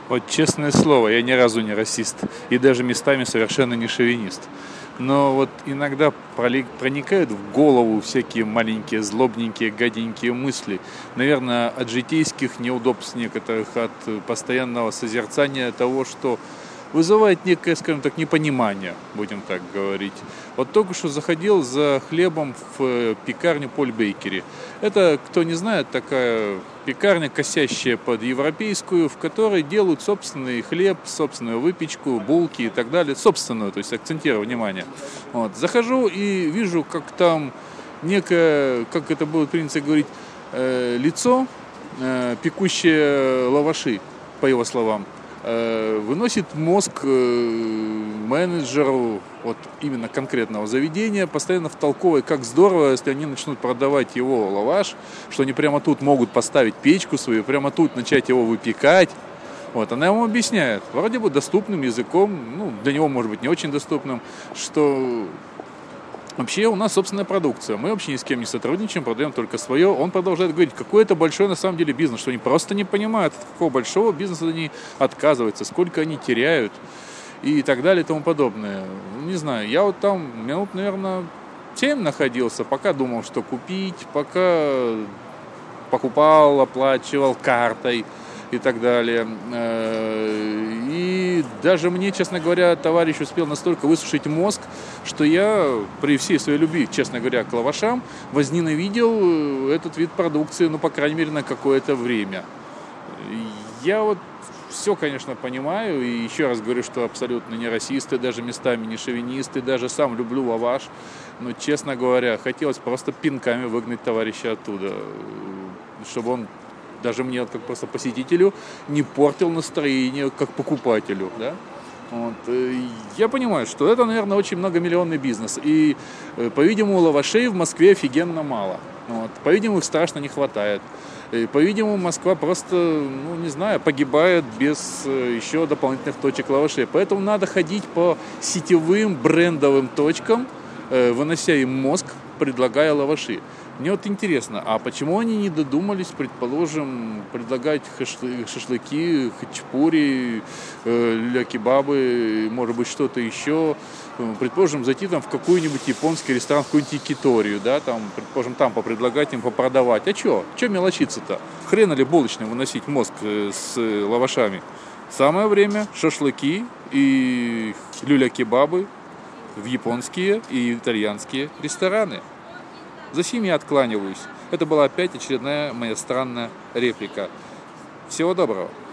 Вот честное слово, я ни разу не расист и даже местами совершенно не шовинист. Но вот иногда проникают в голову всякие маленькие, злобненькие, гаденькие мысли. Наверное, от житейских неудобств некоторых, от постоянного созерцания того, что вызывает некое, скажем так, непонимание, будем так говорить. Вот только что заходил за хлебом в пекарню Поль Бейкери. Это, кто не знает, такая пекарня, косящая под европейскую, в которой делают собственный хлеб, собственную выпечку, булки и так далее. Собственную, то есть акцентирую внимание. Вот. Захожу и вижу, как там некое, как это будет принято говорить, лицо, пекущее лаваши, по его словам, выносит мозг менеджеру вот именно конкретного заведения, постоянно втолковывая, как здорово, если они начнут продавать его лаваш, что они прямо тут могут поставить печку свою, прямо тут начать его выпекать. Вот, она ему объясняет, вроде бы доступным языком, ну, для него, может быть, не очень доступным, что вообще у нас собственная продукция, мы вообще ни с кем не сотрудничаем, продаем только свое. Он продолжает говорить, какой это большой на самом деле бизнес, что они просто не понимают, от какого большого бизнеса они отказываются, сколько они теряют и так далее и тому подобное. Не знаю, я вот там минут, наверное, 7 находился, пока думал, что купить, пока покупал, оплачивал картой и так далее. И даже мне, честно говоря, товарищ успел настолько высушить мозг, что я при всей своей любви, честно говоря, к лавашам, возненавидел этот вид продукции, ну, по крайней мере, на какое-то время. Я вот все, конечно, понимаю, и еще раз говорю, что абсолютно не расисты, даже местами не шовинисты, даже сам люблю лаваш, но, честно говоря, хотелось просто пинками выгнать товарища оттуда, чтобы он даже мне, как просто посетителю, не портил настроение, как покупателю, да? Вот. Я понимаю, что это, наверное, очень многомиллионный бизнес. И, по-видимому, лавашей в Москве офигенно мало. Вот. По-видимому, их страшно не хватает. И, по-видимому, Москва просто, ну, не знаю, погибает без еще дополнительных точек лавашей. Поэтому надо ходить по сетевым брендовым точкам, вынося им мозг, предлагая лаваши. Мне вот интересно, а почему они не додумались, предположим, предлагать шашлыки, хачапури, ля-кебабы, может быть, что-то еще, предположим, зайти там в какой-нибудь японский ресторан, в какую-нибудь якиторию, да, там, предположим, там попредлагать им, попродавать. А что мелочиться-то? Хрена ли булочным выносить мозг с лавашами? Самое время шашлыки и люля-кебабы в японские и итальянские рестораны. За сим я откланиваюсь. Это была опять очередная моя странная реплика. Всего доброго.